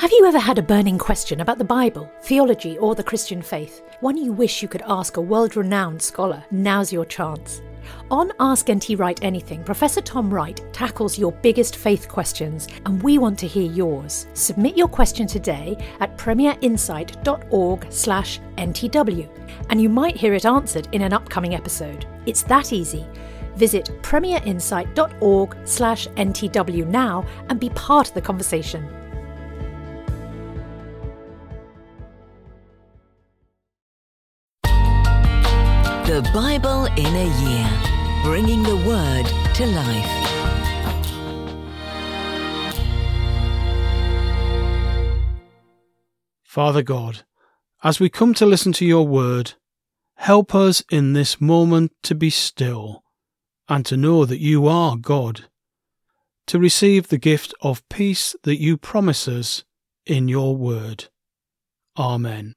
Have you ever had a burning question about the Bible, theology, or the Christian faith? One you wish you could ask a world-renowned scholar? Now's your chance. On Ask NT Wright Anything, Professor Tom Wright tackles your biggest faith questions, and we want to hear yours. Submit your question today at premierinsight.org/NTW, and you might hear it answered in an upcoming episode. It's that easy. Visit premierinsight.org/NTW now and be part of the conversation. The Bible in a Year, bringing the Word to life. Father God, as we come to listen to your word, help us in this moment to be still and to know that you are God, to receive the gift of peace that you promise us in your word. Amen.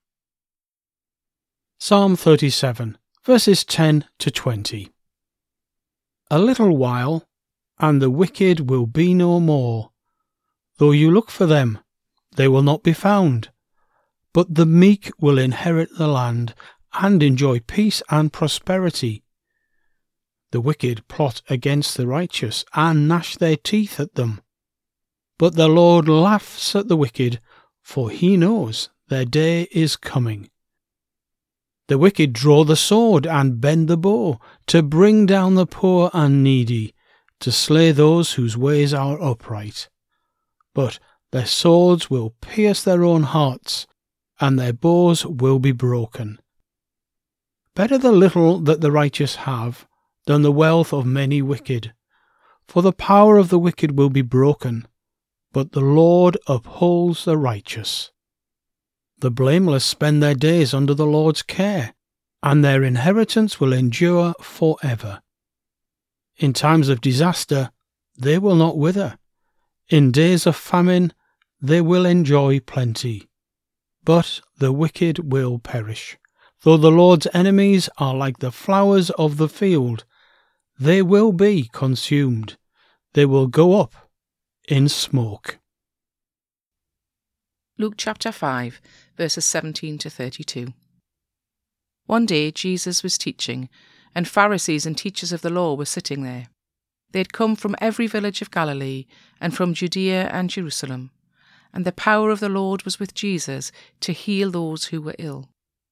Psalm 37. Verses 10 to 20. A little while, and the wicked will be no more. Though you look for them, they will not be found. But the meek will inherit the land and enjoy peace and prosperity. The wicked plot against the righteous and gnash their teeth at them. But the Lord laughs at the wicked, for he knows their day is coming. The wicked draw the sword and bend the bow, to bring down the poor and needy, to slay those whose ways are upright. But their swords will pierce their own hearts, and their bows will be broken. Better the little that the righteous have, than the wealth of many wicked. For the power of the wicked will be broken, but the Lord upholds the righteous. The blameless spend their days under the Lord's care, and their inheritance will endure forever. In times of disaster, they will not wither. In days of famine, they will enjoy plenty. But the wicked will perish. Though the Lord's enemies are like the flowers of the field, they will be consumed. They will go up in smoke. Luke chapter 5, verses 17 to 32. One day Jesus was teaching, and Pharisees and teachers of the law were sitting there. They had come from every village of Galilee and from Judea and Jerusalem, and the power of the Lord was with Jesus to heal those who were ill.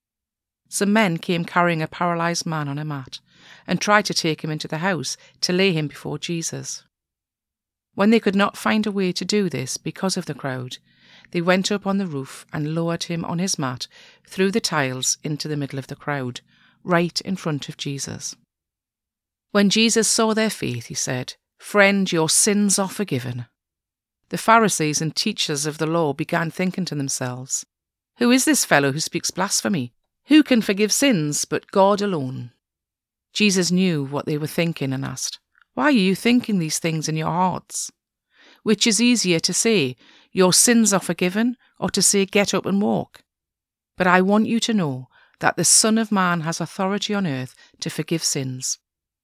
Some men came carrying a paralyzed man on a mat and tried to take him into the house to lay him before Jesus. When they could not find a way to do this because of the crowd, they went up on the roof and lowered him on his mat through the tiles into the middle of the crowd, right in front of Jesus. When Jesus saw their faith, he said, "Friend, your sins are forgiven." The Pharisees and teachers of the law began thinking to themselves, "Who is this fellow who speaks blasphemy? Who can forgive sins but God alone?" Jesus knew what they were thinking and asked, "Why are you thinking these things in your hearts? Which is easier to say, 'Your sins are forgiven,' or to say, 'Get up and walk'? But I want you to know that the Son of Man has authority on earth to forgive sins."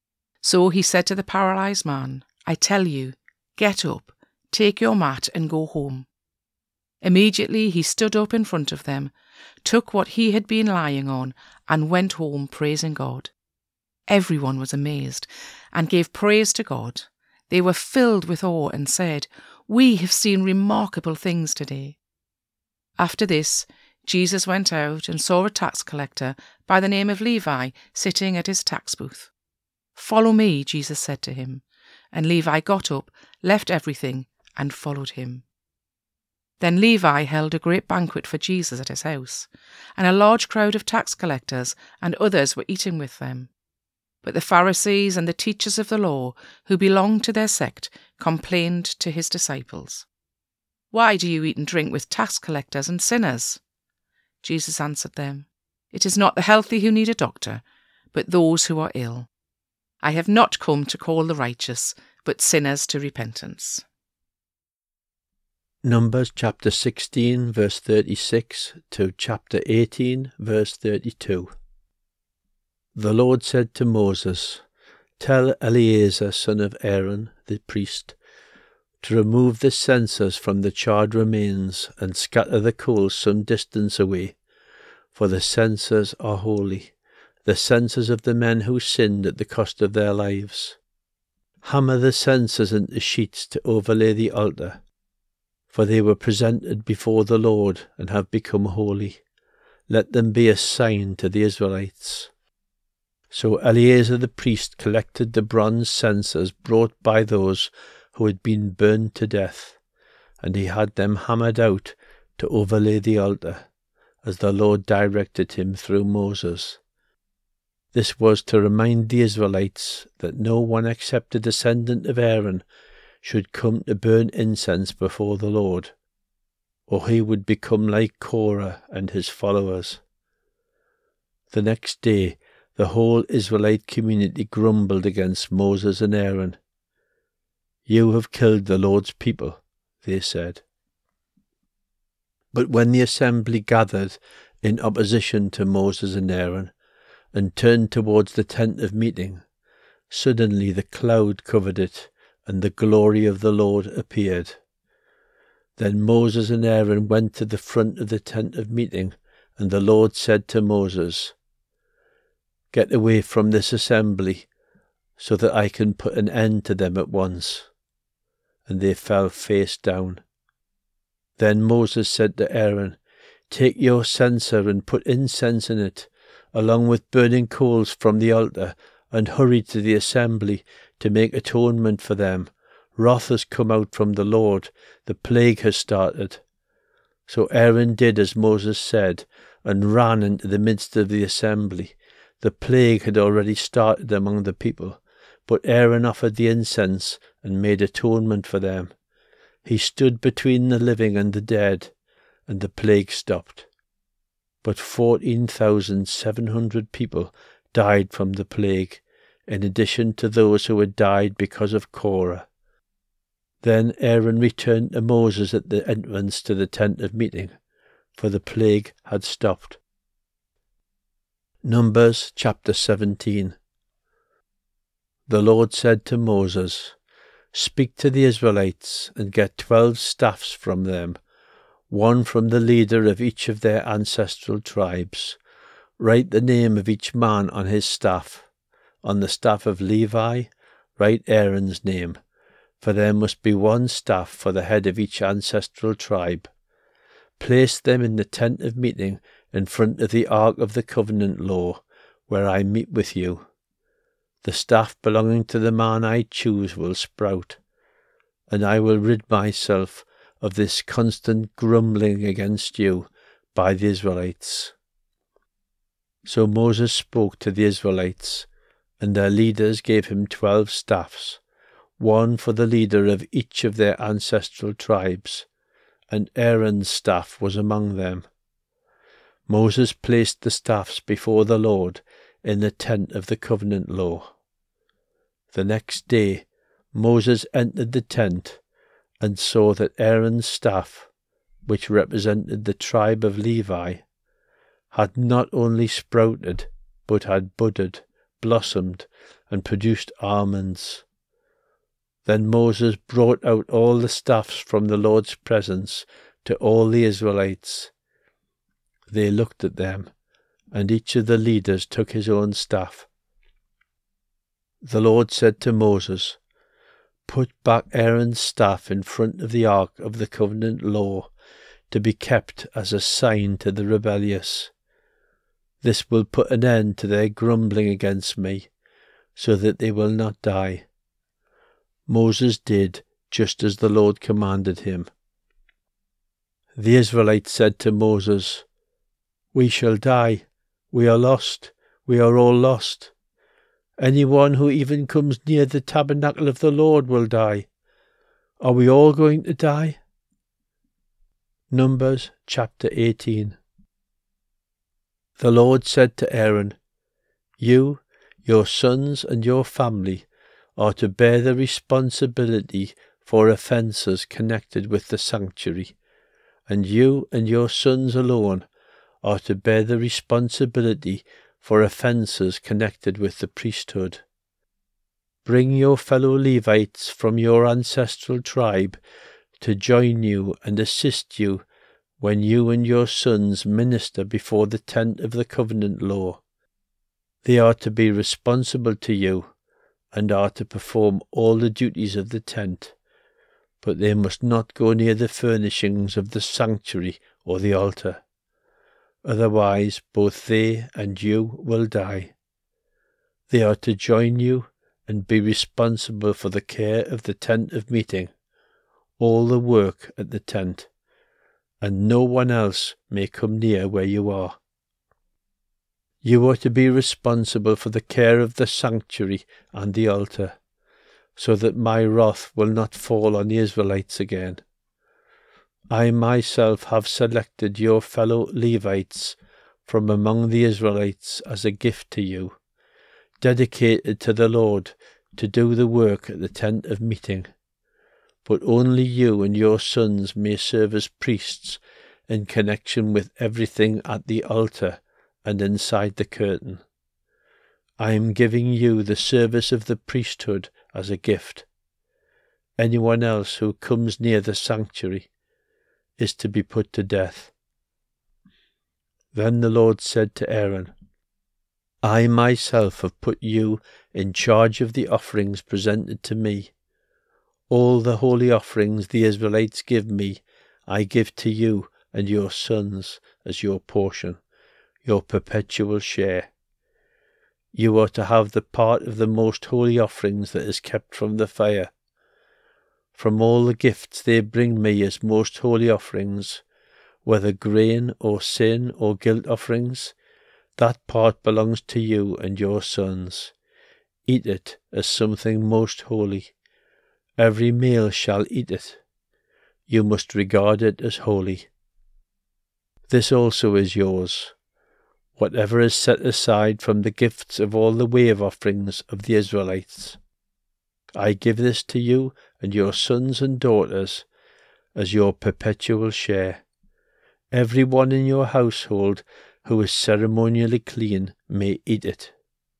So he said to the paralyzed man, "I tell you, get up, take your mat and go home." Immediately he stood up in front of them, took what he had been lying on, and went home praising God. Everyone was amazed and gave praise to God. They were filled with awe and said, "We have seen remarkable things today." After this, Jesus went out and saw a tax collector by the name of Levi sitting at his tax booth. "Follow me," Jesus said to him. And Levi got up, left everything, and followed him. Then Levi held a great banquet for Jesus at his house, and a large crowd of tax collectors and others were eating with them. But the Pharisees and the teachers of the law, who belonged to their sect, complained to his disciples, "Why do you eat and drink with tax collectors and sinners?" Jesus answered them, "It is not the healthy who need a doctor, but those who are ill. I have not come to call the righteous, but sinners to repentance." Numbers chapter 16 verse 36 to chapter 18 verse 32. The Lord said to Moses, "Tell Eleazar son of Aaron the priest, to remove the censers from the charred remains and scatter the coals some distance away, for the censers are holy, the censers of the men who sinned at the cost of their lives. Hammer the censers into sheets to overlay the altar, for they were presented before the Lord and have become holy. Let them be a sign to the Israelites. So Eleazar the priest collected the bronze censers brought by those who had been burned to death, and he had them hammered out to overlay the altar, as the Lord directed him through Moses. This was to remind the Israelites that no one except a descendant of Aaron should come to burn incense before the Lord, or he would become like Korah and his followers. The next day the whole Israelite community grumbled against Moses and Aaron. "You have killed the Lord's people," they said. But when the assembly gathered in opposition to Moses and Aaron and turned towards the tent of meeting, suddenly the cloud covered it, and the glory of the Lord appeared. Then Moses and Aaron went to the front of the tent of meeting, and the Lord said to Moses, "Get away from this assembly, so that I can put an end to them at once." And they fell face down. Then Moses said to Aaron, "Take your censer and put incense in it, along with burning coals from the altar, and hurry to the assembly to make atonement for them. Wrath has come out from the Lord, the plague has started." So Aaron did as Moses said, and ran into the midst of the assembly. The plague had already started among the people, but Aaron offered the incense and made atonement for them. He stood between the living and the dead, and the plague stopped. But 14,700 people died from the plague, in addition to those who had died because of Korah. Then Aaron returned to Moses at the entrance to the tent of meeting, for the plague had stopped. Numbers chapter 17. The Lord said to Moses, "Speak to the Israelites and get 12 staffs from them, one from the leader of each of their ancestral tribes. Write the name of each man on his staff. On the staff of Levi, write Aaron's name, for there must be one staff for the head of each ancestral tribe. Place them in the tent of meeting in front of the ark of the covenant law, where I meet with you. The staff belonging to the man I choose will sprout, and I will rid myself of this constant grumbling against you by the Israelites." So Moses spoke to the Israelites, and their leaders gave him 12 staffs, one for the leader of each of their ancestral tribes, and Aaron's staff was among them. Moses placed the staffs before the Lord in the tent of the covenant law. The next day Moses entered the tent and saw that Aaron's staff, which represented the tribe of Levi, had not only sprouted, but had budded, blossomed, and produced almonds. Then Moses brought out all the staffs from the Lord's presence to all the Israelites. They looked at them, and each of the leaders took his own staff. The Lord said to Moses, "Put back Aaron's staff in front of the ark of the covenant law, to be kept as a sign to the rebellious. This will put an end to their grumbling against me, so that they will not die." Moses did just as the Lord commanded him. The Israelites said to Moses, "We shall die. We are lost. We are all lost. Anyone who even comes near the tabernacle of the Lord will die. Are we all going to die?" Numbers chapter 18. The Lord said to Aaron, "You, your sons and your family are to bear the responsibility for offences connected with the sanctuary, and you and your sons alone are to bear the responsibility for offences connected with the priesthood. Bring your fellow Levites from your ancestral tribe to join you and assist you when you and your sons minister before the tent of the covenant law. They are to be responsible to you and are to perform all the duties of the tent, but they must not go near the furnishings of the sanctuary or the altar. Otherwise both they and you will die. They are to join you and be responsible for the care of the tent of meeting, all the work at the tent, and no one else may come near where you are. You are to be responsible for the care of the sanctuary and the altar, so that my wrath will not fall on the Israelites again. I myself have selected your fellow Levites from among the Israelites as a gift to you, dedicated to the Lord to do the work at the tent of meeting. But only you and your sons may serve as priests in connection with everything at the altar and inside the curtain. I am giving you the service of the priesthood as a gift. Anyone else who comes near the sanctuary is to be put to death. Then the Lord said to Aaron, I myself have put you in charge of the offerings presented to me. All the holy offerings the Israelites give me, I give to you and your sons as your portion, your perpetual share. You are to have the part of the most holy offerings that is kept from the fire. From all the gifts they bring me as most holy offerings, whether grain or sin or guilt offerings, that part belongs to you and your sons. Eat it as something most holy. Every male shall eat it. You must regard it as holy. This also is yours. Whatever is set aside from the gifts of all the wave offerings of the Israelites. I give this to you and your sons and daughters as your perpetual share. Every one in your household who is ceremonially clean may eat it.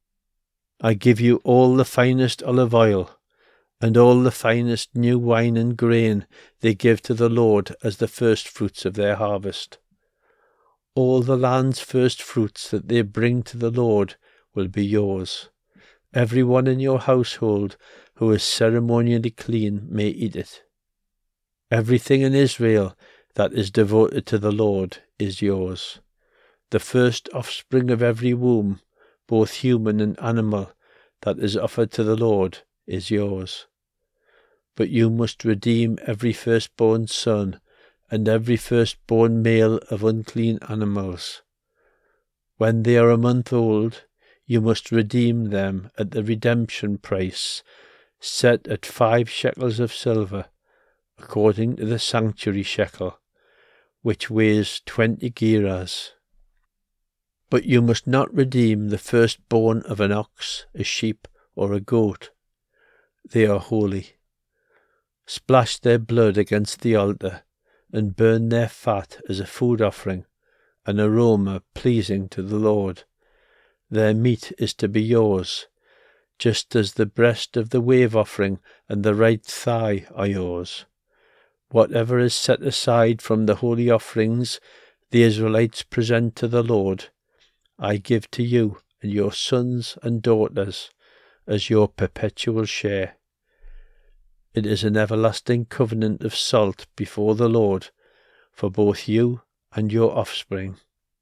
I give you all the finest olive oil, and all the finest new wine and grain they give to the Lord as the first fruits of their harvest. All the land's first fruits that they bring to the Lord will be yours. Every one in your household who is ceremonially clean may eat it. Everything in Israel that is devoted to the Lord is yours. The first offspring of every womb, both human and animal, that is offered to the Lord is yours. But you must redeem every firstborn son and every firstborn male of unclean animals. When they are a month old, you must redeem them at the redemption price, set at 5 shekels of silver, according to the sanctuary shekel, which weighs 20 gerahs. But you must not redeem the firstborn of an ox, a sheep, or a goat. They are holy. Splash their blood against the altar, and burn their fat as a food offering, an aroma pleasing to the Lord. Their meat is to be yours, just as the breast of the wave offering and the right thigh are yours. Whatever is set aside from the holy offerings the Israelites present to the Lord, I give to you and your sons and daughters as your perpetual share. It is an everlasting covenant of salt before the Lord for both you and your offspring.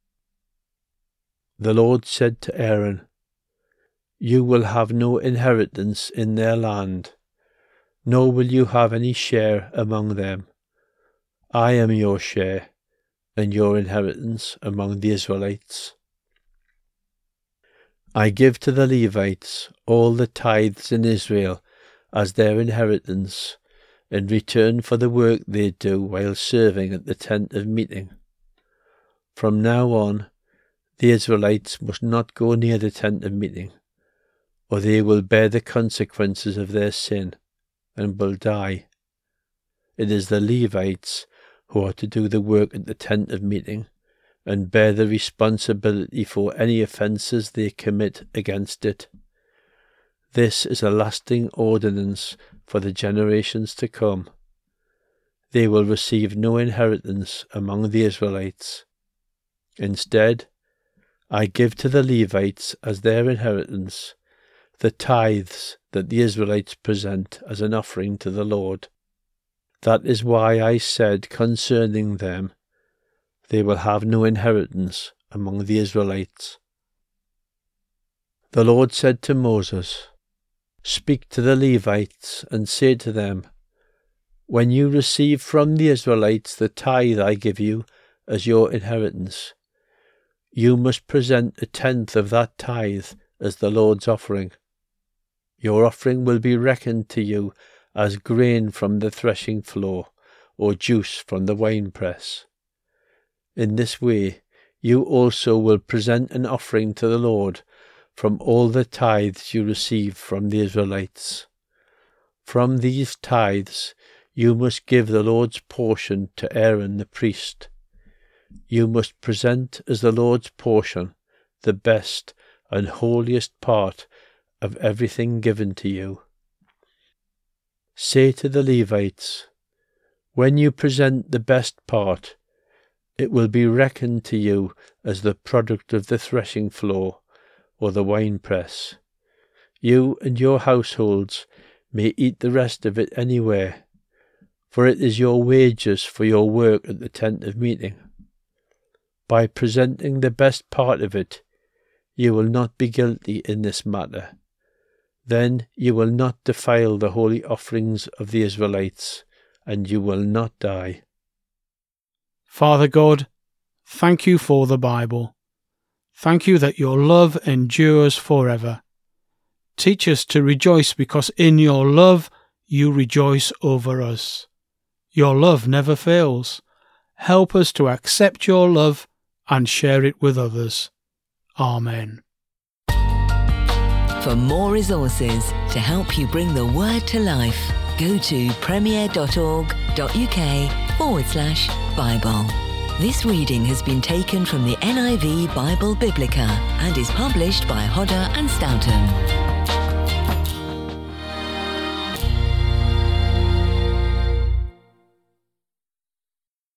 The Lord said to Aaron, You will have no inheritance in their land, nor will you have any share among them. I am your share and your inheritance among the Israelites. I give to the Levites all the tithes in Israel as their inheritance, in return for the work they do while serving at the tent of meeting. From now on, the Israelites must not go near the tent of meeting, or they will bear the consequences of their sin and will die. It is the Levites who are to do the work at the tent of meeting and bear the responsibility for any offences they commit against it. This is a lasting ordinance for the generations to come. They will receive no inheritance among the Israelites. Instead, I give to the Levites as their inheritance the tithes that the Israelites present as an offering to the Lord. That is why I said concerning them, they will have no inheritance among the Israelites. The Lord said to Moses, "Speak to the Levites and say to them, when you receive from the Israelites the tithe I give you as your inheritance, you must present 1/10 of that tithe as the Lord's offering. Your offering will be reckoned to you as grain from the threshing floor, or juice from the winepress. In this way you also will present an offering to the Lord from all the tithes you receive from the Israelites. From these tithes you must give the Lord's portion to Aaron the priest. You must present as the Lord's portion the best and holiest part of everything given to you. Say to the Levites, when you present the best part, it will be reckoned to you as the product of the threshing floor or the winepress. You and your households may eat the rest of it anywhere, for it is your wages for your work at the tent of meeting. By presenting the best part of it, you will not be guilty in this matter. Then you will not defile the holy offerings of the Israelites, and you will not die." Father God, thank you for the Bible. Thank you that your love endures forever. Teach us to rejoice because in your love you rejoice over us. Your love never fails. Help us to accept your love and share it with others. Amen. For more resources to help you bring the word to life, go to premier.org.uk/Bible. This reading has been taken from the NIV Bible Biblica and is published by Hodder and Stoughton.